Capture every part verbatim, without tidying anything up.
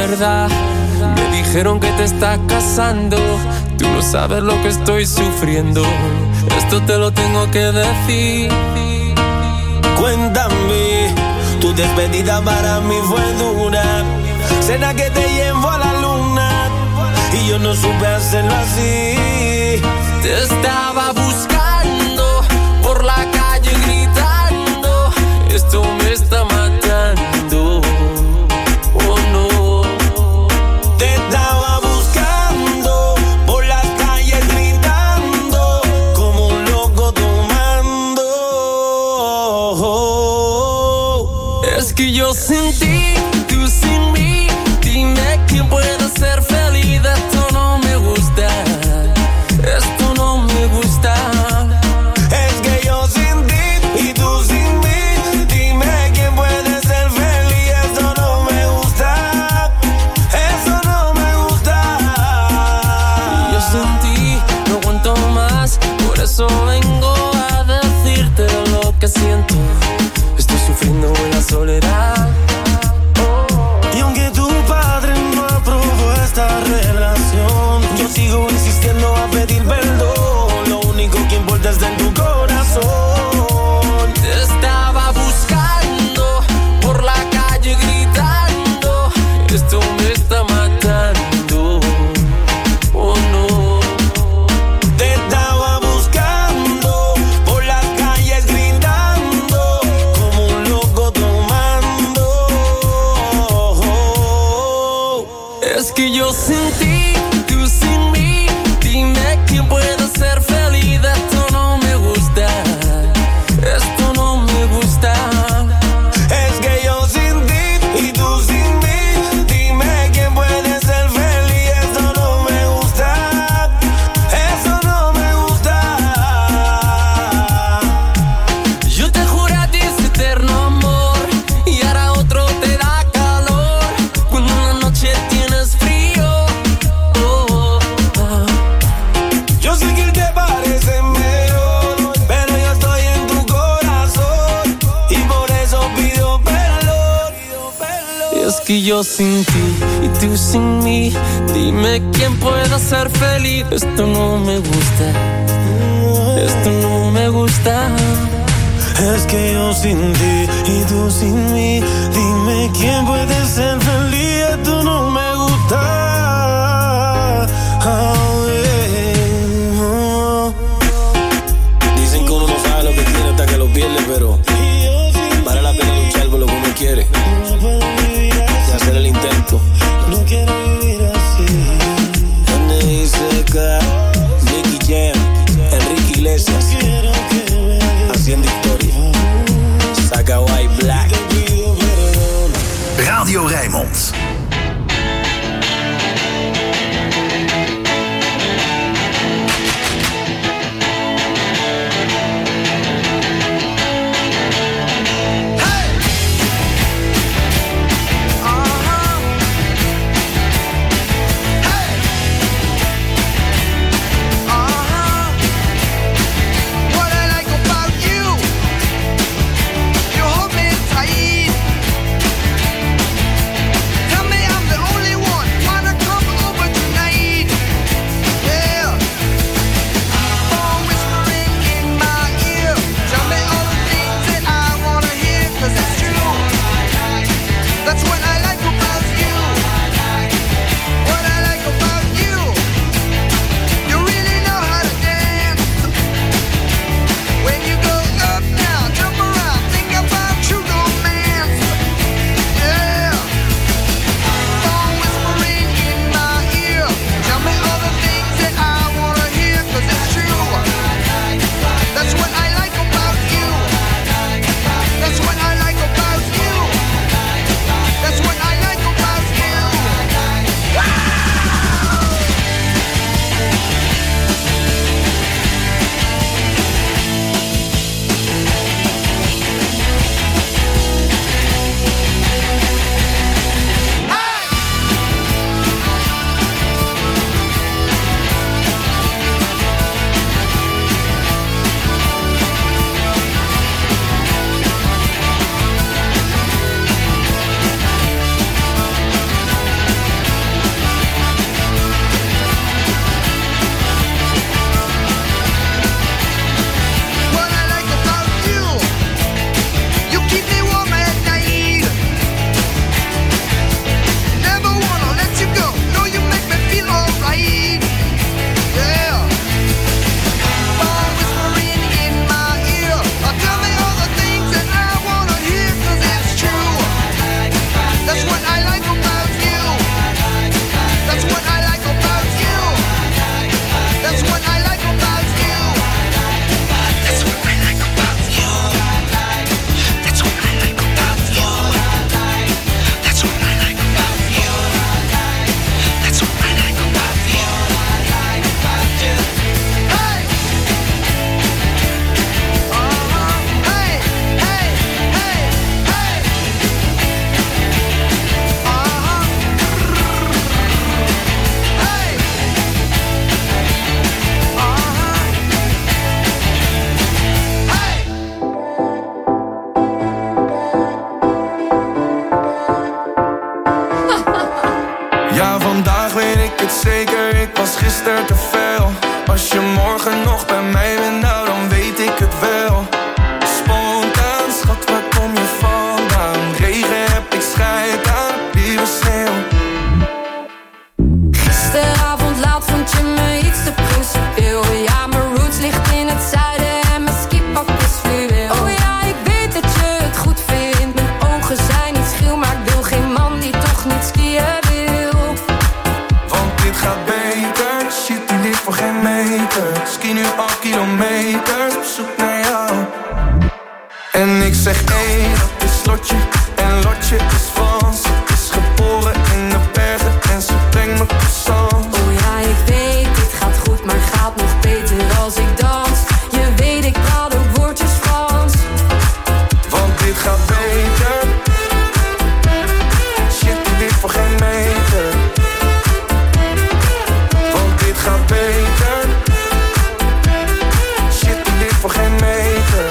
verdad. Me dijeron que te estás casando. Tú no sabes lo que estoy sufriendo. Esto te lo tengo que decir. Cuéntame, tu despedida para mí fue dura. Cena que te llevo a la luna y yo no supe hacerlo así. Te estaba buscando por la calle gritando. Esto me está matando. Oh no. Te estaba buscando por las calles gritando como un loco tomando. Es que yo sin ti, tú sin mí. Dime quién puede ser feliz. Esto no me gusta. Esto no me gusta. Es que yo sin ti y tú sin mí. Dime quién puede ser feliz. Esto no me gusta. Eso no me gusta. Yo sin ti no aguanto más. Por eso vengo a decirte lo que siento. Estoy sufriendo en la soledad. Y aunque tu padre no aprobó esta relación, yo sigo insistiendo a pedir perdón. Lo único que importa es en tu corazón. Te estaba buscando por la calle gritando. Esto me está matando. Oh no. Te estaba buscando por las calles gritando como un loco tomando. Es que yo sin ti, tú sin mí. Dime quién puede ser feliz. Esto no me gusta. Esto no me gusta. Es que yo sin ti y tú sin mí. Dime quién puede ser feliz. Eso no me gusta. Eso no me gusta. Yo te juré a ti ese eterno amor y ahora otro te da calor. Cuando en la noche tienes frío. Oh, oh, oh. Yo sé que te parece mejor, pero yo estoy en tu corazón y por eso pido perdón. Es que yo sin ti y tú sin mí. Dime quién puede ser feliz. Esto no me gusta. Esto no me gusta. Es que yo sin ti y tú sin mí. Dime quién puede ser feliz. Esto no me gusta. Oh, yeah. Oh. Dicen que uno no sabe lo que tiene hasta que lo pierde, pero vale la pena luchar por lo que uno quiere y hacer el intento. No quiero vivir así. Donde dice que Nicky Jam, Enrique Iglesias, haciendo historia. Saca White Black. Radio Rijnmond. Ja, vandaag weet ik het zeker, ik was gisteren te veel. Als je morgen nog bij mij bent, nou dan weet ik het wel. Spontaan, schat, waar kom je vandaan? Regen heb ik scheid aan, lieve sneeuw. Gisteravond laat vond je me iets te principieel. Ja, mijn roots ligt in het zuiden en mijn skipak is fluweel. Oh ja, ik weet dat je het goed vindt. Mijn ogen zijn niet schil, maar ik wil geen man die toch niet skiën wil. Want dit gaat beter, shit die ligt voor geen meter. Ski nu al kilometers, op zoek naar jou. En ik zeg één, dat is Lotje. En Lotje is Frans. Ze is geboren in de bergen en ze brengt me croissants. Oh ja, ik weet, dit gaat goed, maar gaat nog beter als ik dans. Je weet, ik praat ook woordjes Frans. Want dit gaat beter. Shit, die ligt voor geen meter. Want dit gaat beter. Shit, die ligt voor geen meter.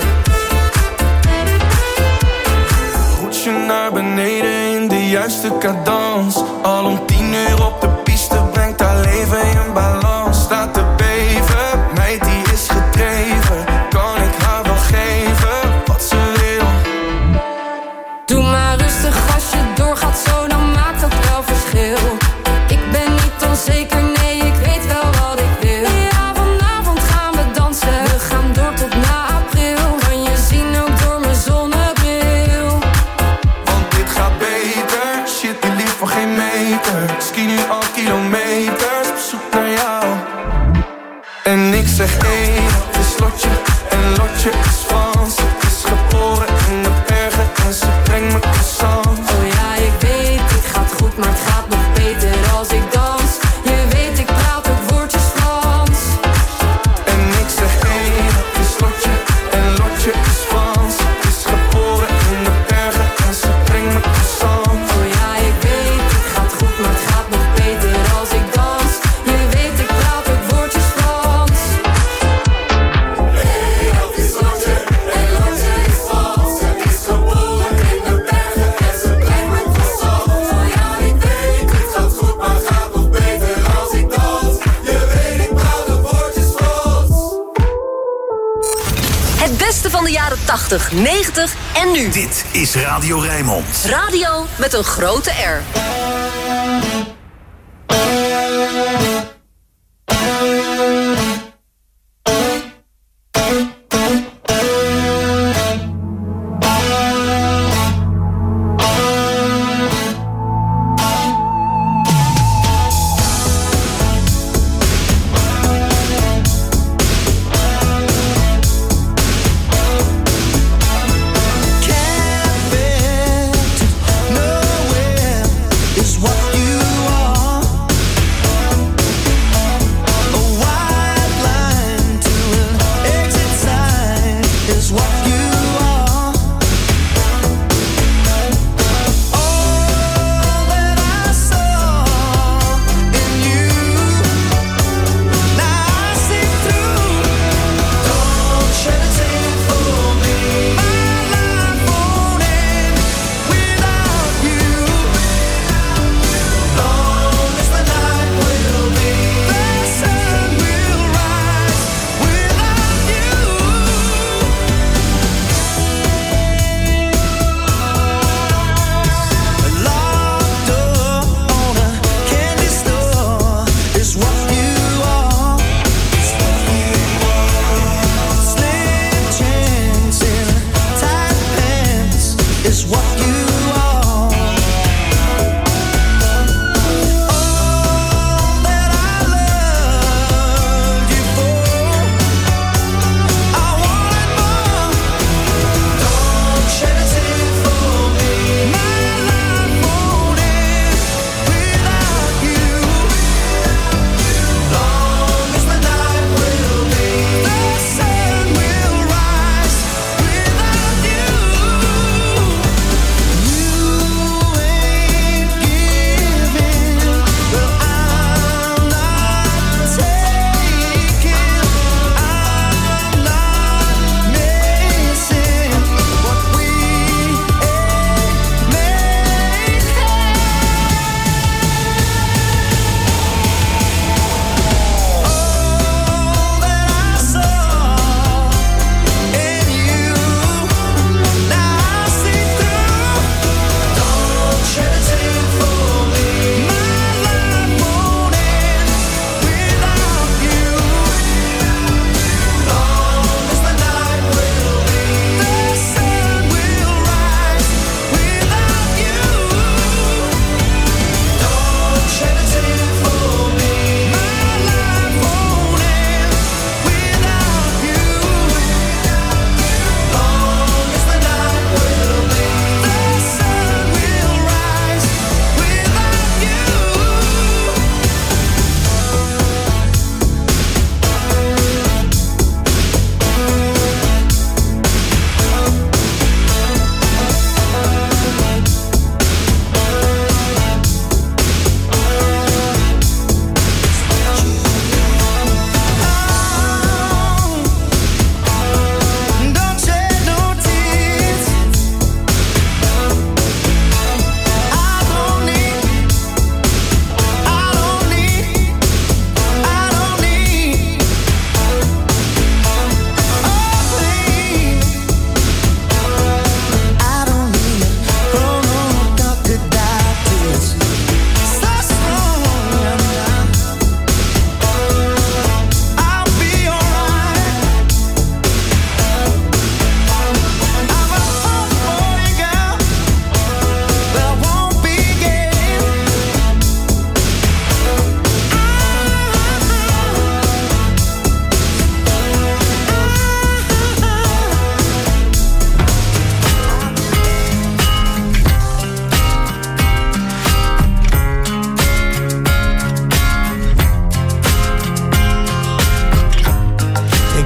Roetje naar beneden in de juiste cadans. Al om tien uur op de piste brengt haar leven in balans. Staat te beven, meid die is gedreven. Kan ik haar wel geven wat ze wil? Doe maar rustig als je doorgaat zo, dan maakt dat wel verschil. Ik ben niet onzeker, nee, ik weet wel wat ik wil. Ja, vanavond gaan we dansen, we gaan door tot na april. Kan je zien ook door mijn zonnebril. Want dit gaat beter, shit die ligt voor geen meter. Ski nu al kilometers, op zoek naar jou. En ik zeg één, dat is Lotje. En Lotje is Frans. Ze is geboren in de bergen en ze brengt me croissants. Oh ja, ik weet, dit gaat goed, maar het gaat nog beter als ik dans. Je weet, ik praat ook woordjes Frans. En ik zeg één, dat is Lotje. En Lotje is Frans. Ze is geboren in de bergen en ze brengt me croissants. Oh ja, ik weet, dit gaat goed, maar het gaat nog beter als ik dans. Je weet, ik praat ook woordjes Frans. Hey, dat is Lotje. En Lotje is Frans. Ze is geboren in de bergen en ze brengt me croissants. Oh ja, ik weet, dit gaat goed, maar het gaat nog beter als ik dans. Je weet, ik praat ook woordjes Frans. Het beste van de jaren tachtig, negentig en nu. Dit is Radio Rijnmond. Radio met een grote R. Nowhere is what you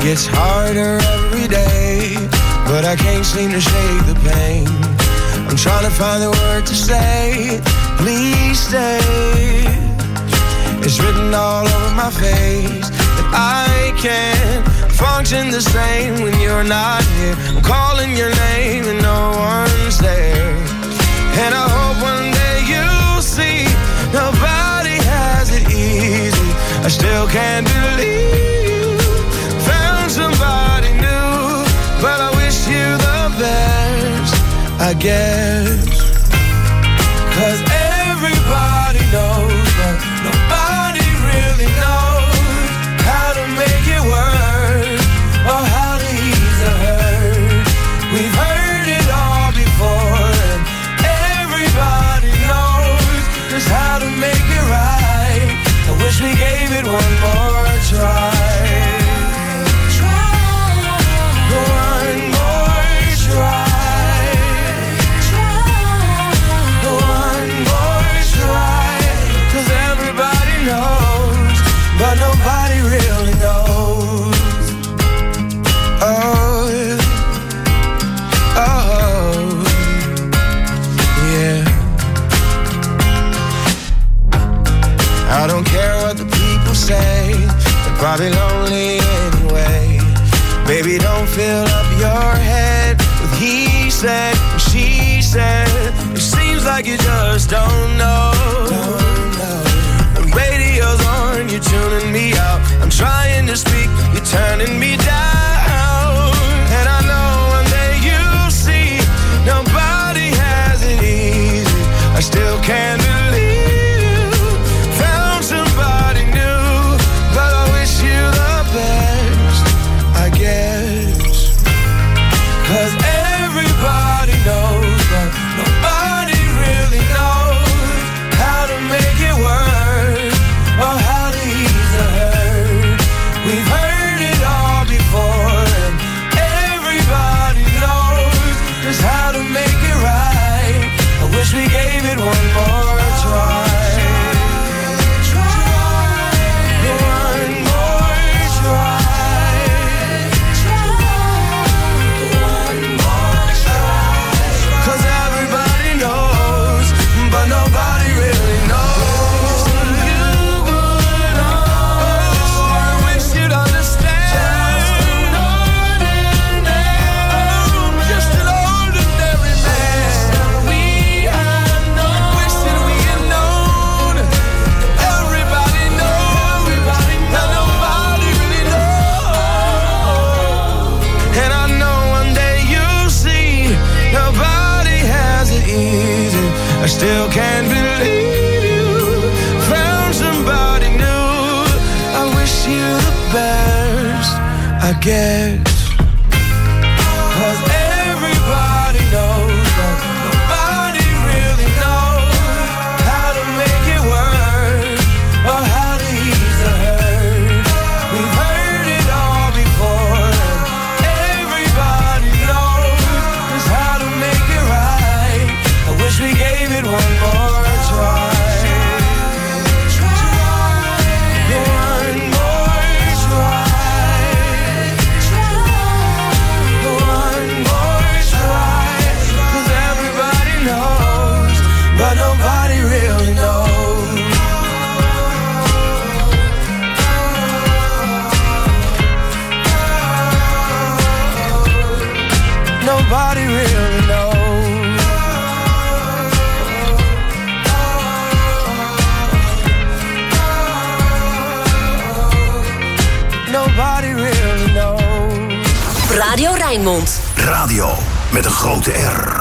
gets harder every day, but I can't seem to shake the pain. I'm trying to find the word to say, please stay. It's written all over my face that I can't function the same when you're not here. I'm calling your name and no one's there. And I hope one day you'll see nobody has it easy. I still can't believe you found somebody new, but I wish you the best, I guess. Cause everybody knows, but nobody really knows how to make it work or how to ease the hurt. We've heard it all before, and everybody knows just how to make it right. I wish we gave it one more try. One more try. One more try. Cause everybody knows, but nobody really knows. Oh, yeah. Oh, yeah. I don't care what the people say, they're probably lonely anyway. Baby, don't fill up your head with he said, she said. It seems like you just don't know. Don't know. When radio's on, you're tuning me out. I'm trying to speak, you're turning me down. And I know one day you'll see nobody has it easy. I still can't believe you found somebody new, but I wish you the best, I guess. Cause everybody knows, but nobody really knows how to make it work or how to ease the hurt. We've heard it all before, and everybody knows just how to make it right. I wish we gave it one more try. One more try. One more try. Cause everybody knows, but nobody really knows. You would know. I wish you'd understand. Just an ordinary man. We had known. Wish that we had known. Everybody knows, everybody knows. Nobody really knows. And I know one day you'll see nobody has it easy. I still can't believe you found somebody new. I wish you the best, I guess. Cause everybody knows, but nobody really knows how to make it work or how to ease the hurt. We've heard it all before, and everybody knows just how to make it right. I wish we gave it one more try. One more try. One more try. Cause everybody knows, but nobody really knows. Nobody really knows. Nobody really knows. Radio Rijnmond. Radio met een grote R.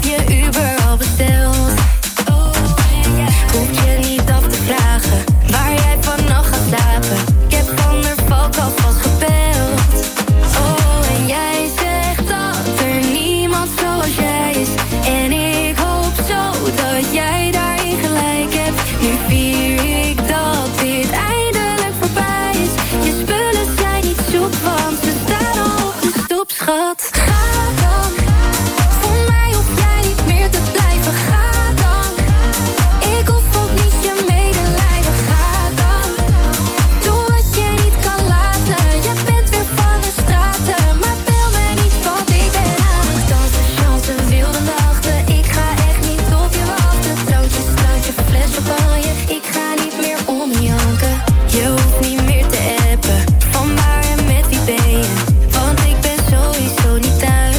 je Uber al besteld? Hoef je niet af te vragen waar jij vannacht gaat slapen. Ik heb Van der Valk alvast gebeld. Oh, en jij zegt dat er niemand zoals jij is. En ik hoop zo dat jij daarin gelijk hebt. Nu vier ik dat dit eindelijk voorbij is. Je spullen zijn niet zoek, want ze staan al op de stoep, schat. Ga dan, voor mij hoef jij niet meer te blijven. Ga dan, ik hoef ook niet je medelijden. Ga dan, doe wat je niet kan laten. Je bent weer van de straten, maar bel me niet, want ik ben aan het dansen. Chance, wilde nachten, ik ga echt niet op je wachten. Drankjes, drankje, fles champagne, ik ga niet meer om janken. Je hoeft niet meer te appen, van waar en met wie ben je? Want ik ben sowieso niet thuis.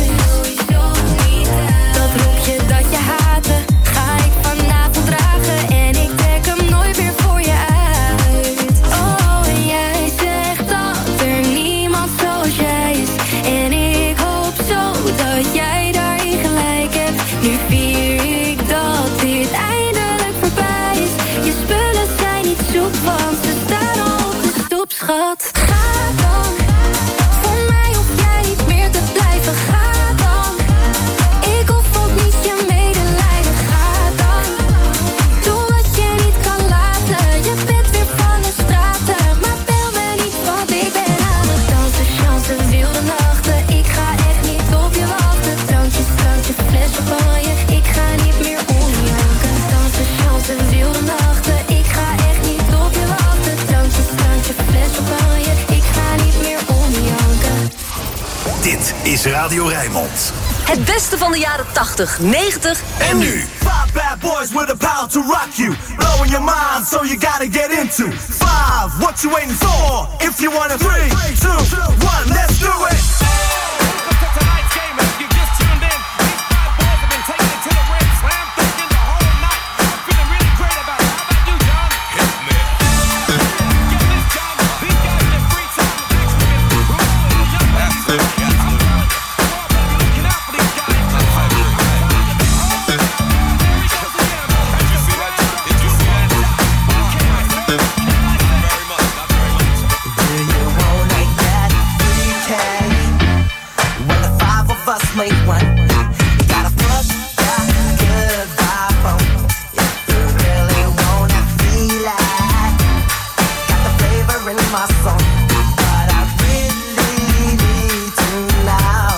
Dat rokje dat je haatte, ga ik vanavond dragen. En ik trek hem nooit meer voor je uit. Oh, en jij zegt dat er niemand zoals jij is. En ik hoop zo dat jij daarin gelijk hebt. Nu vier ik dat dit eindelijk voorbij is. Je spullen zijn niet zoek, want ze staan al op de stoep, schat. Ga dan, voor mij hoef jij niet meer te blijven. Ga dan, ik hoef ook niet je medelijden. Ga dan, doe wat je niet kan laten. Je bent weer van de straten, maar bel me niet, want ik ben aan het dansen. Chance, wilde nachten, ik ga echt niet op je wachten. Drankjes, drankje, fles champagne, ik ga niet meer om janken. Dansen, chance, wilde nachten, ik ga echt niet op je wachten. Drankjes, drankje, fles champagne, ik ga niet meer om janken. Dit is Radio Rijnmond. Het beste van de jaren tachtig, negentig En nu. Five bad boys with the power to rock you. Blowing your mind, so you gotta get into. Five, what you waiting for? If you want a three, two, one, let's do it. Tonight's game, if you just tuned in, these five boys have been taking it to the rim, slam thinking the whole night. I'm feeling really great about it. How about you, John? Hit me. Get this, John. These guys in free time have actually been rolling the young ladies. I'm telling you, we're all gonna be looking out for these guys. There he goes again. Did you see that? Did you see that? Very much, not very much. Do you want like that? Free cash. When the five of us make one, you gotta put that good vibe on. If you really wanna feel it, got the flavor in my song, but I really need to know.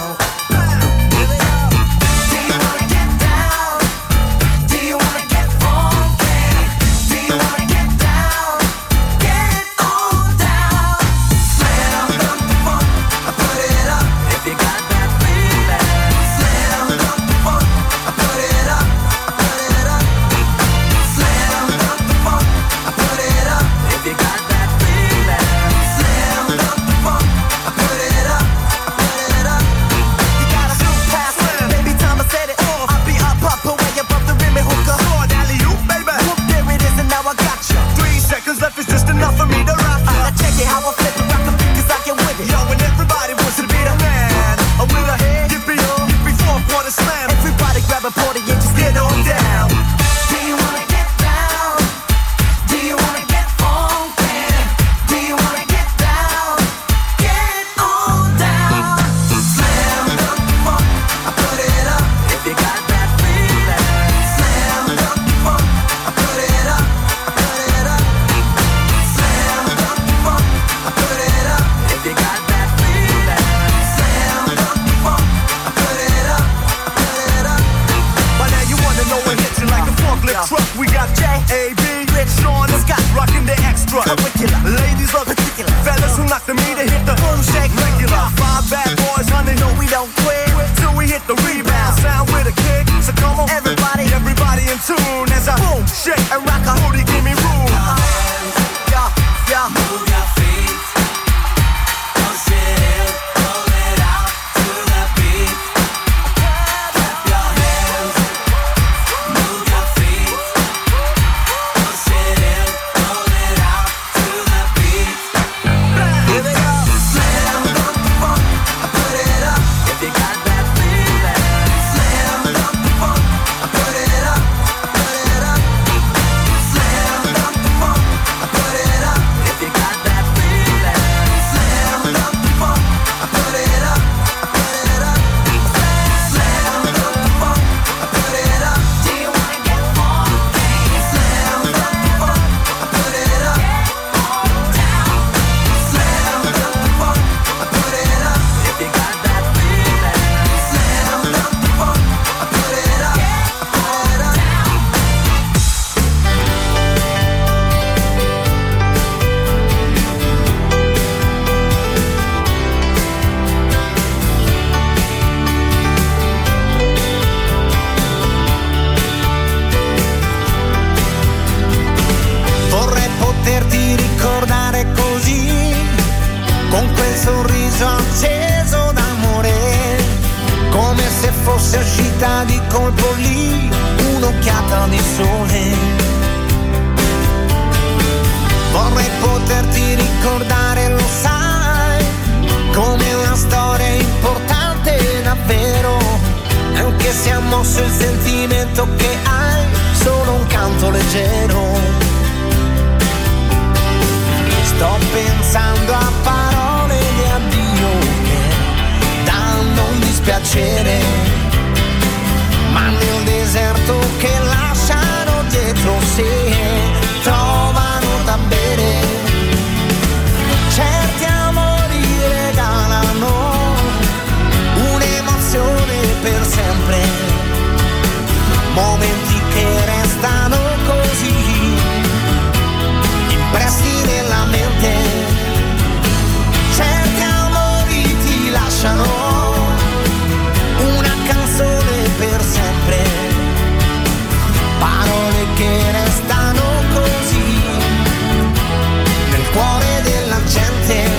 Do you wanna get down? Do you wanna get funky? Do you wanna get down? Get on down. Slam dunk the funk, I put it up. If you got that feeling. Slam dunk the funk, I put it up. I put it up. Slam dunk the funk, I put it up. If you got that feeling. Slam dunk the funk, I put it up. I put it up. You gotta zoom past it, baby, time to set it off. I'll be up, up, away above the rim and hook up. Lord, alley-oop, baby. Whoop, there it is, and now I got you. Three seconds left is just enough for me to rock you. Now check it, how I flip it, rock the beat, 'cause I get with it. Yo, and everybody wants to be the man. I'm with a hand, yippee, yippee, four-quarter slam. Everybody grab a party and just Get on down. Do you wanna get down? Do you wanna get funky? Do you wanna get down? Get on down. Slam dunk the funk, I put it up. If you got that feeling. Slam dunk the funk, I put it up. I put it up. Slam dunk the funk, I put it up. If you got that feeling. Slam dunk the funk, I put it up. I put it up. By now you wanna know what hits you like a forklift truck. We got J A B, Rich, Sean, and Scott rocking the extra. Curricular. Ladies love Particular. fellas who knock the meter hit the boom shake regular. Five bad boys, honey, no we don't quit till we hit the rebound. Sound with a kick, so come on Everybody. everybody in tune as I boom shake And rock a booty, give me room. Yeah, yeah. Move your feet, push it in, roll it out to the beat. Clap your hands, move your feet, push it in, roll it out to the beat. colpo lì, un'occhiata di sole. Vorrei poterti ricordare, lo sai, come una storia importante davvero, anche se ha mosso il sentimento che hai, solo un canto leggero. Sto pensando a parole di addio che danno un dispiacere, ma nel deserto che lasciano dietro sé trovano da bere. Certi amori regalano un'emozione per sempre, momenti che restano così impressi nella mente. Certi amori ti lasciano una canzone per sempre, parole che restano così nel cuore della gente.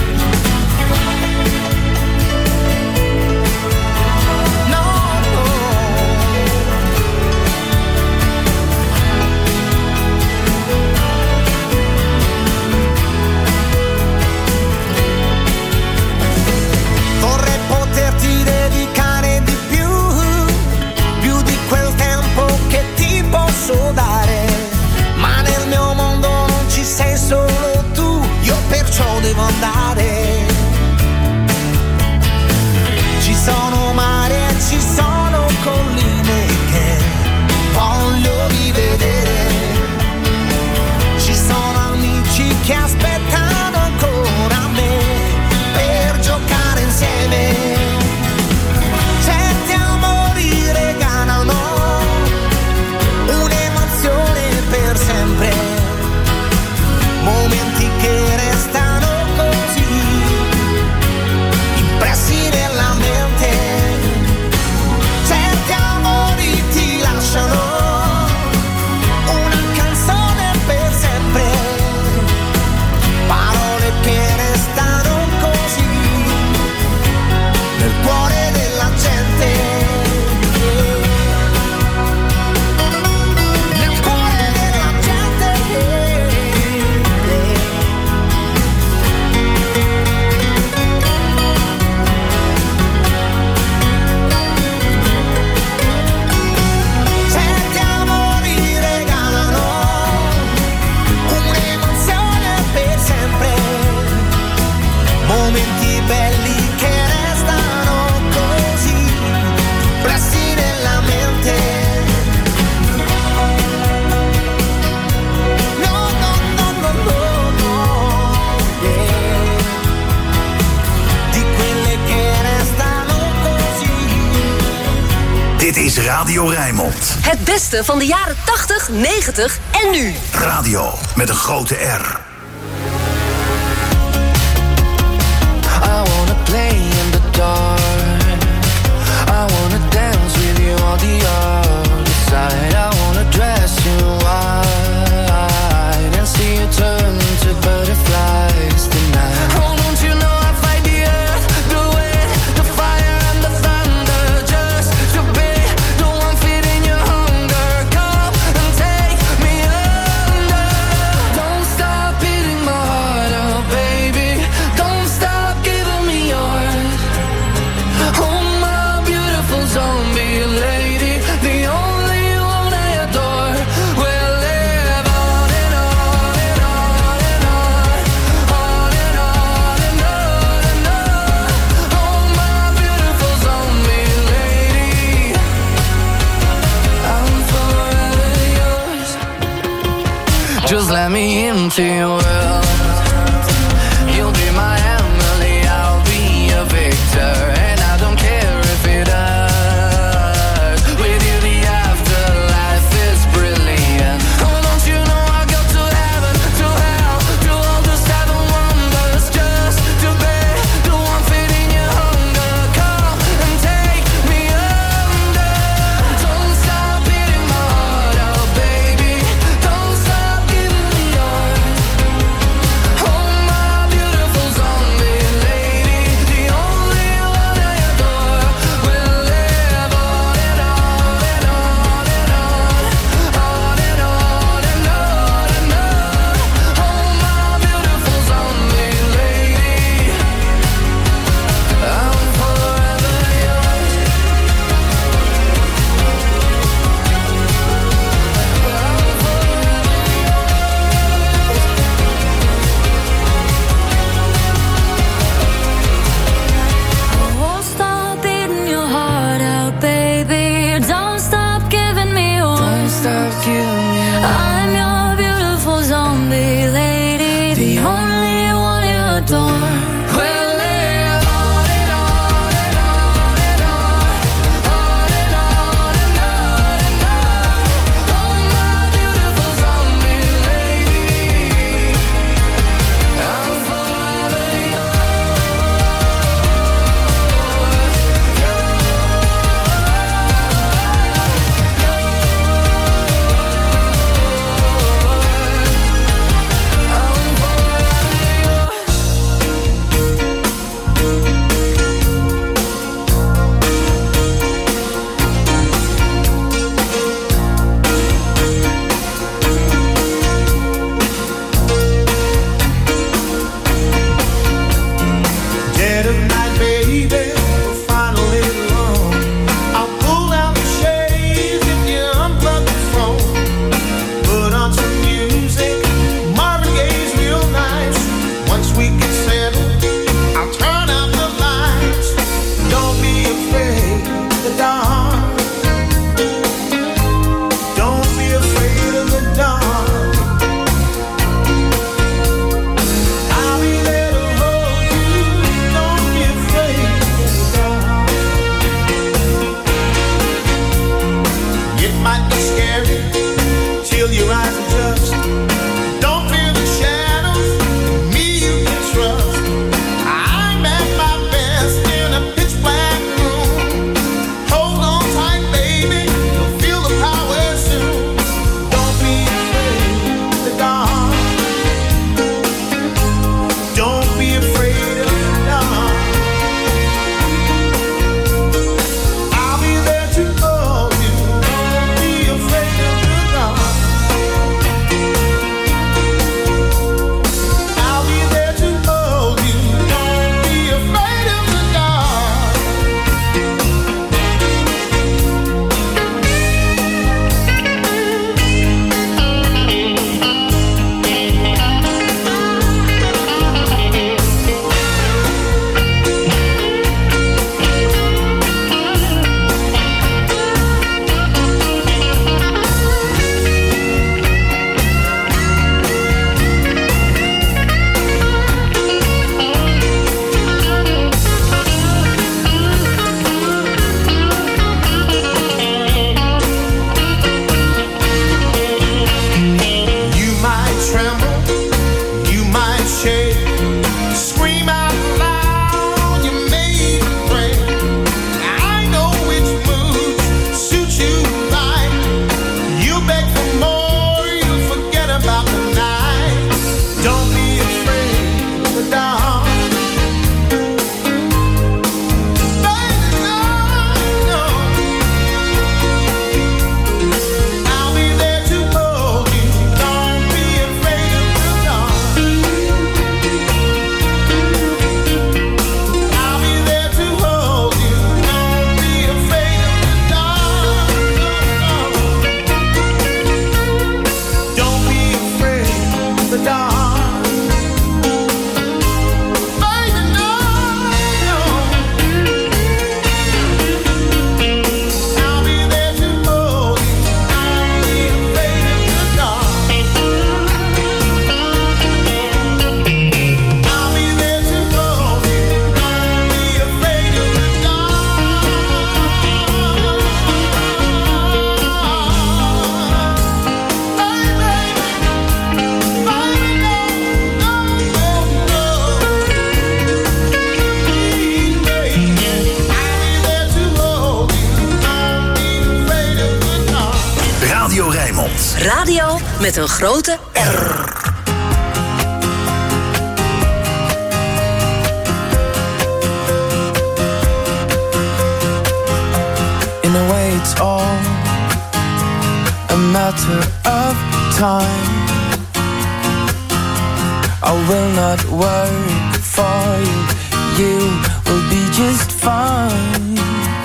Dare, ma nel mio mondo non ci sei solo tu, io perciò devo andare. Ci sono mari e ci sono colline che voglio rivedere, ci sono amici che aspettano ancora me per giocare insieme. Certi amori regalano per sempre, momenti che restano così impressi nella mente. Certi amori ti lasciano una canzone per sempre, parole che restano così nel cuore della gente. Momenti belli che restano così impressi nella mente. No, no, no, no, no, no, yeah. Di quelle che restano così. Dit is Radio Rijnmond. Het beste van de jaren tachtig, negentig en nu. Radio met een grote R. I wanna play in the dark, I wanna dance with you on the other side, I wanna dress you white and see you turn to butterflies tonight. Oh, don't you know I fight the earth, the wind, the fire and the thunder, just to be the one feeding your hunger. Come and take me under. Don't stop beating my heart out, baby. Don't stop giving me yours. Oh, my beautiful zombie lady, the only one I adore. We'll live on and on and on and on, on and on and on and on. Oh, my beautiful zombie lady, I'm forever yours. Just let me into your world. You'll be my Emily, I'll be a victor, and I don't care if it hurts. With you the afterlife is brilliant. Oh, don't you know I go to heaven, to hell, to all the seven wonders, just to be the one feeding your hunger. Come and take me under. Don't stop beating my heart out, baby. Don't stop giving me yours. might be scary till your eyes adjust. Don't fear the shadows, me you can trust. I'm at my best in a pitch black room. Hold on tight, baby, you'll feel the power soon. Don't be afraid of the dark. Don't be afraid of the dark. I'll be there to hold you. Don't be afraid of the dark. I'll be there to hold you. Don't be afraid of the dark. You might tremble, you might shake, scream out loud, you may even pray. I know which moves suit you right. You beg for more, you forget about the night. Don't be afraid of the dark. Baby, no, no. I'll be there to hold you. Don't be afraid of the dark. I'll be there to hold you. Don't be afraid of the dark. Don't be afraid of the dark. Baby, no, no. I'll be there to hold you. Don't be afraid of the dark. I'll be there to hold you. Don't be afraid of the Radio Rijnmond. Radio met een grote R. In a way it's all a matter of time. I will not worry for you. You will be just fine.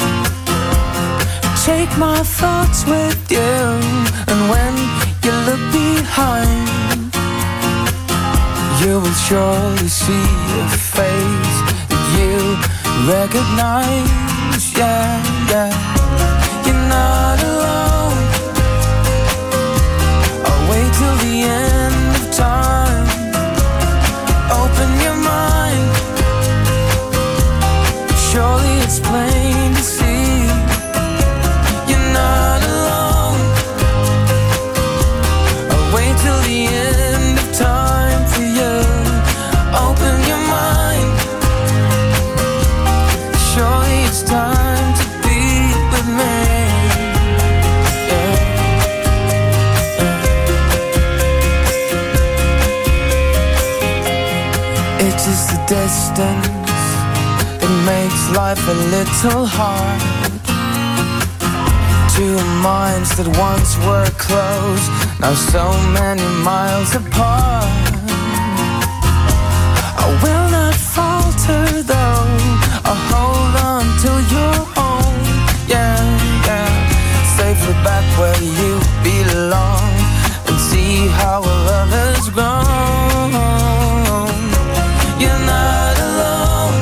Take my thoughts with you, and when you look behind, you will surely see a face that you recognize. Yeah, yeah. You're not alone. I'll wait till the end of time. Open your mind. Surely it's plain to see. You're not alone. I'll wait till the end of time for you. Open your mind. Surely it's time to be with me. Yeah. Yeah. It is the distance that makes life a little hard. Two minds that once were close, now so many miles apart. I will not falter though, I'll hold on till you're home. Yeah, yeah. Safely back where you belong, and see how our love has grown. You're not alone.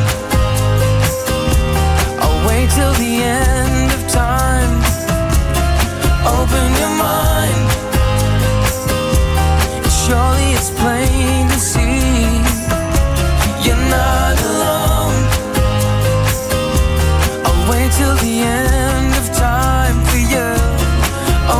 I'll wait till the end of time. Open your mind. Surely it's plain to see. You're not alone. I'll wait till the end of time for you.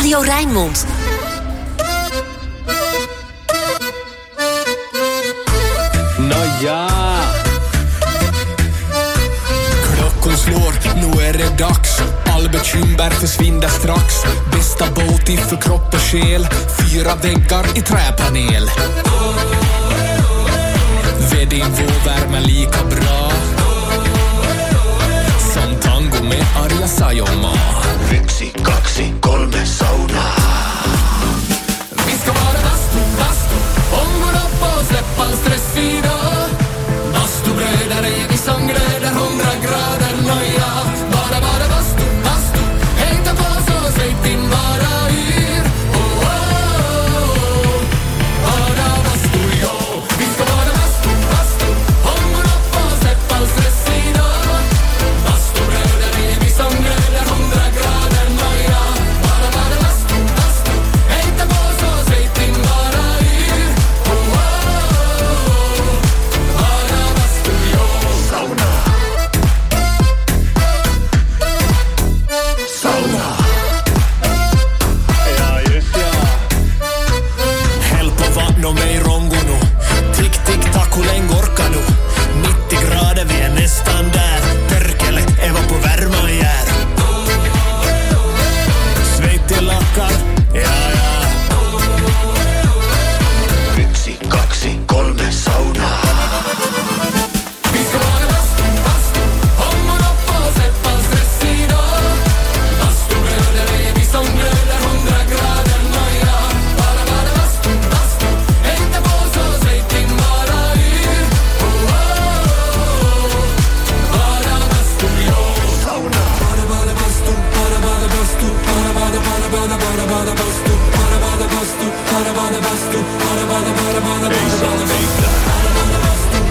Radio Rijnmond. Nou ja. Klockan slår, nu är det dags. All bekymmer försvinner strax. Bästa båt för kropp och själ. Fyra väggar i träpanel. Ved din vårvärme lika bra som tango med Arja Saijonmaa. Yksi, kaksi, kolme saunaa. Vi ska vara bastu, bastu. Ångon upp och släpp all stress idag. Bastubröder är vi som glöder. Hundra grader nöja. Bara, bara bastu, bastu. Hängta på så säg din bara yr. Oh, oh, oh. Bara bastu, ja. Vi ska vara bastu, bastu. Ångon upp och släpp all stress idag. Bastubröder är vi som glöder. Hundra grader nöja. Bara, bara bastu, bastu. Hängta på så säg din bara yr. Oh, oh, oh. Bara bastu, ja. Sauna. Sauna. Ja, just ja. Häll på vatten och mig rongono. Tick, tick, tack, hur länge orkar du? nittio grader, vi är nästan där. Perkele, Eva på värma och jär. Sveitti lackar, ja, ja. Yksi, kaksi, kolme saunaa. Vi ska vara bastu, bastu. Ångon upp och släpp all stress idag. Bastubröder är vi som glöder. Hundra grader nöja. Bara, bara bastu, bastu. Hängta på så säg din bara yr. Oh, oh, oh. Bara bastu, ja. Sauna. Bara, bara bastu. Bara, bara bastu. Bara, bara, bara, bara, bara, bara bastu. Bara, bara bastu. Bara, bara bastu. Bara, bara, bara, bara, bara, bara bastu.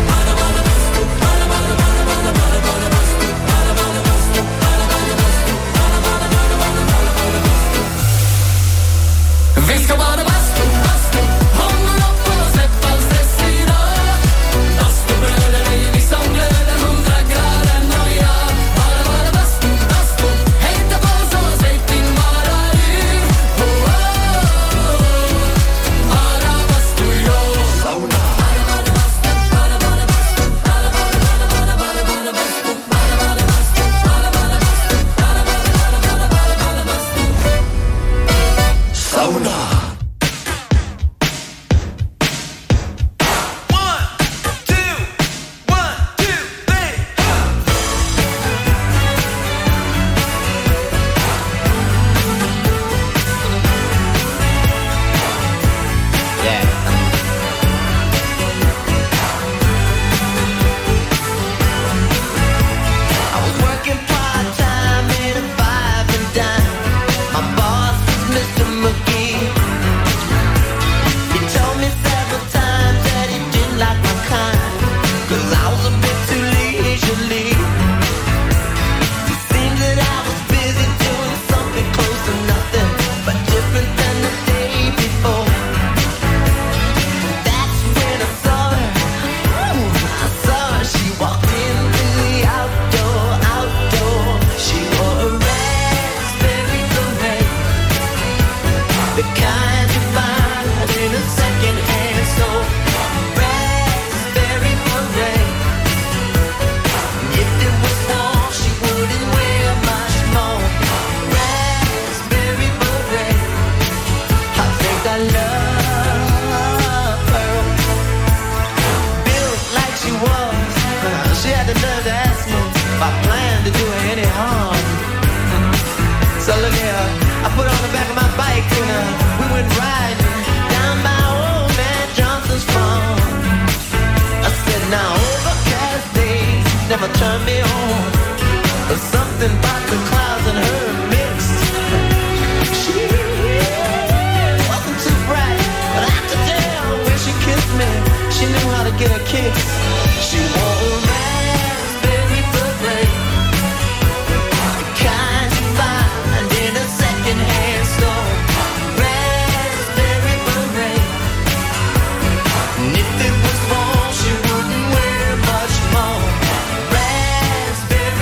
Vi ska bara bastu, bastu. Ångon upp och släpp all stress idag. Bastubröder är vi som glöder. Hundra grader nöja. Bara, bara bastu, bastu. Hängta på så säg din bara yr. Oh, oh, oh. Bara bastu, ja. Sauna. Bara, bara bastu. Bara, bara bastu. Bara, bara, bara, bara, bara, bara bastu. Bara, bara bastu. Bara, bara bastu. Bara, bara, bara, bara, bara, bara bastu. Sauna. I was working part-time in a five and dime. My boss was Mister McGee. He told me several times that he didn't like my kind, 'cause I was a bit too leisurely. It seemed that I was busy doing something close to nothing, but different than the day before. That's when I saw her. Ooh, I saw her. She walked into the outdoor, outdoor. She wore a raspberry beret, the kind you find in a second-hand store. Raspberry beret. If it was warm, she wouldn't wear much more. Raspberry beret. I think I love her. Built like she was, she had the nerve to ask me if I planned to do her any harm. So look here, I put her on the back of my bike and uh, we went riding down by old man Johnson's farm. I said, now overcast days never turn me on. There's something about the clouds and her mix. She wasn't too bright, but I could tell when she kissed me, she knew how to get a kick. She wore a raspberry beret, the kind you find in a second-hand store. Raspberry beret. And if it was warm, she wouldn't wear much more. Raspberry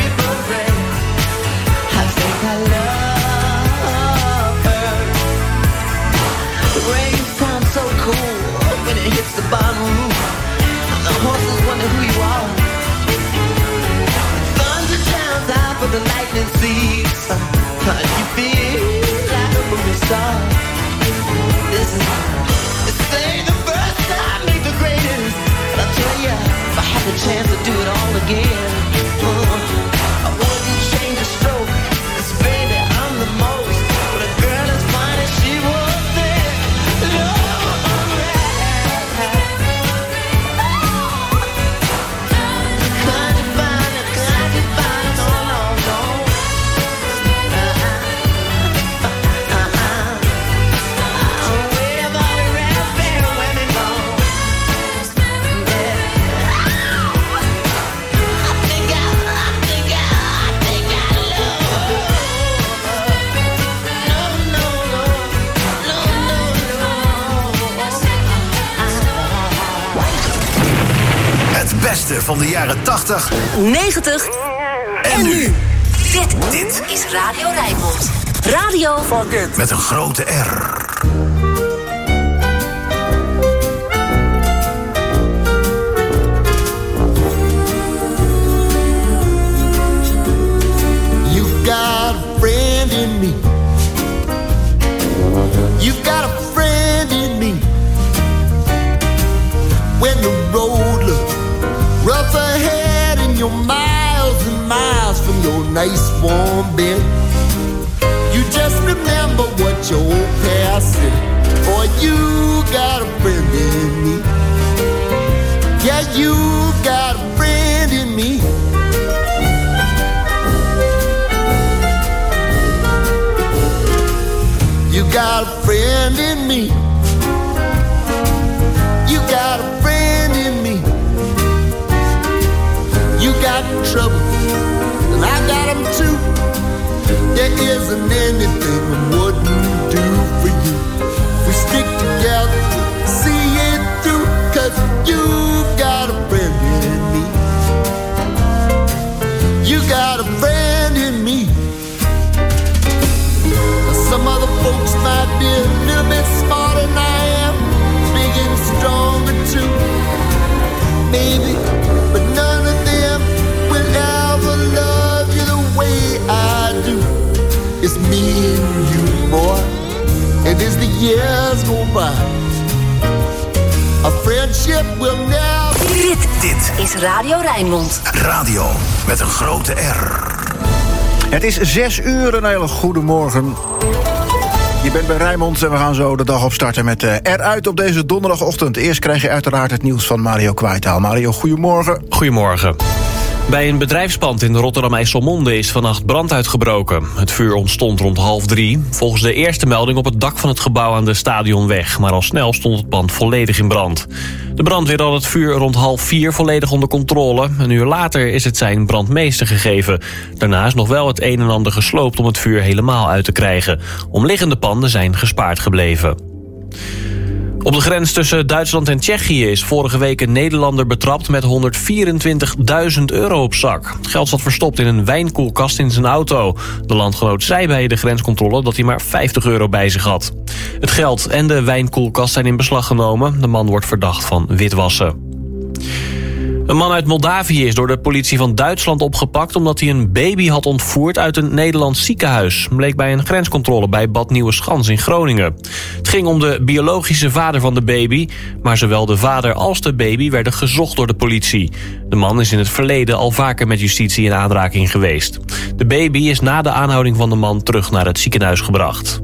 with the lightning seeds. You feel like a movie star. This is, this ain't the first time, make the greatest. But I'll tell ya, if I had the chance to do it all again, uh, I wouldn't change a stroke. 'Cause baby, I'm the most. But a girl as fine as she was there. Lord, Het beste van de jaren tachtig, negentig en nu. Dit, dit is Radio Rijnmond. Radio met een grote R. You've got a friend in me. You've got a friend in me. When the road looks rough ahead and you're miles and miles from your nice warm bed, you just remember what your old past said. Boy, you got a friend in me. Yeah, you got a friend in me. You got a friend in me. You got a friend in me. You got trouble, and I got them too. There isn't anything I wouldn't do for you. We stick together, see it through, 'cause you've got a friend in me. You got a friend in me. Some other folks might be a little bit smarter than I am, big and stronger too, maybe, but none of them will ever love you the way I do. It's me and you, boy, and as the years go by, a friendship will never... Dit, dit is Radio Rijnmond. Radio met een grote R. Het is zes uur, een hele goede morgen. Je bent bij Rijnmond en we gaan zo de dag opstarten met uh, eruit op deze donderdagochtend. Eerst krijg je uiteraard het nieuws van Mario Kwaitaal. Mario, goedemorgen. Goedemorgen. Bij een bedrijfspand in Rotterdam-IJsselmonde is vannacht brand uitgebroken. Het vuur ontstond rond half drie. Volgens de eerste melding op het dak van het gebouw aan de Stadionweg. Maar al snel stond het pand volledig in brand. De brandweer had het vuur rond half vier volledig onder controle. Een uur later is het zijn brandmeester gegeven. Daarna is nog wel het een en ander gesloopt om het vuur helemaal uit te krijgen. Omliggende panden zijn gespaard gebleven. Op de grens tussen Duitsland en Tsjechië is vorige week een Nederlander betrapt met honderdvierentwintigduizend euro op zak. Het geld zat verstopt in een wijnkoelkast in zijn auto. De landgenoot zei bij de grenscontrole dat hij maar vijftig euro bij zich had. Het geld en de wijnkoelkast zijn in beslag genomen. De man wordt verdacht van witwassen. Een man uit Moldavië is door de politie van Duitsland opgepakt omdat hij een baby had ontvoerd uit een Nederlands ziekenhuis. Bleek bij een grenscontrole bij Bad Nieuweschans in Groningen. Het ging om de biologische vader van de baby, maar zowel de vader als de baby werden gezocht door de politie. De man is in het verleden al vaker met justitie in aanraking geweest. De baby is na de aanhouding van de man terug naar het ziekenhuis gebracht.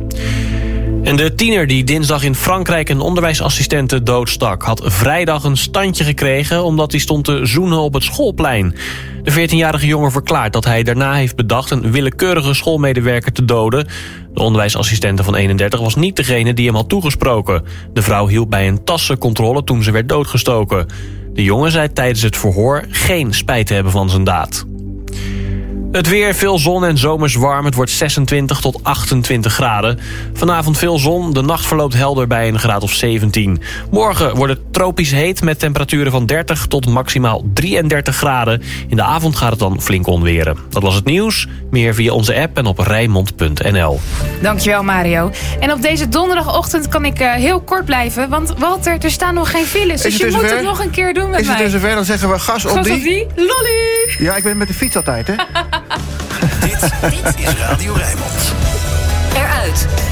En de tiener die dinsdag in Frankrijk een onderwijsassistente doodstak... had vrijdag een standje gekregen omdat hij stond te zoenen op het schoolplein. De veertienjarige jongen verklaart dat hij daarna heeft bedacht... een willekeurige schoolmedewerker te doden. De onderwijsassistente van eenendertig was niet degene die hem had toegesproken. De vrouw hielp bij een tassencontrole toen ze werd doodgestoken. De jongen zei tijdens het verhoor geen spijt te hebben van zijn daad. Het weer, veel zon en zomers warm. Het wordt zesentwintig tot achtentwintig graden. Vanavond veel zon, de nacht verloopt helder bij een graad of zeventien. Morgen wordt het tropisch heet met temperaturen van dertig tot maximaal drieëndertig graden. In de avond gaat het dan flink onweren. Dat was het nieuws. Meer via onze app en op rijnmond punt n l. Dankjewel Mario. En op deze donderdagochtend kan ik uh, heel kort blijven. Want Walter, er staan nog geen files. Dus je moet zover? het nog een keer doen met is mij. Is het dus zover? Dan zeggen we gas op gas die. op die. Lolly! Ja, ik ben met de fiets altijd, hè? Dit, dit is Radio Rijnmond. Eruit.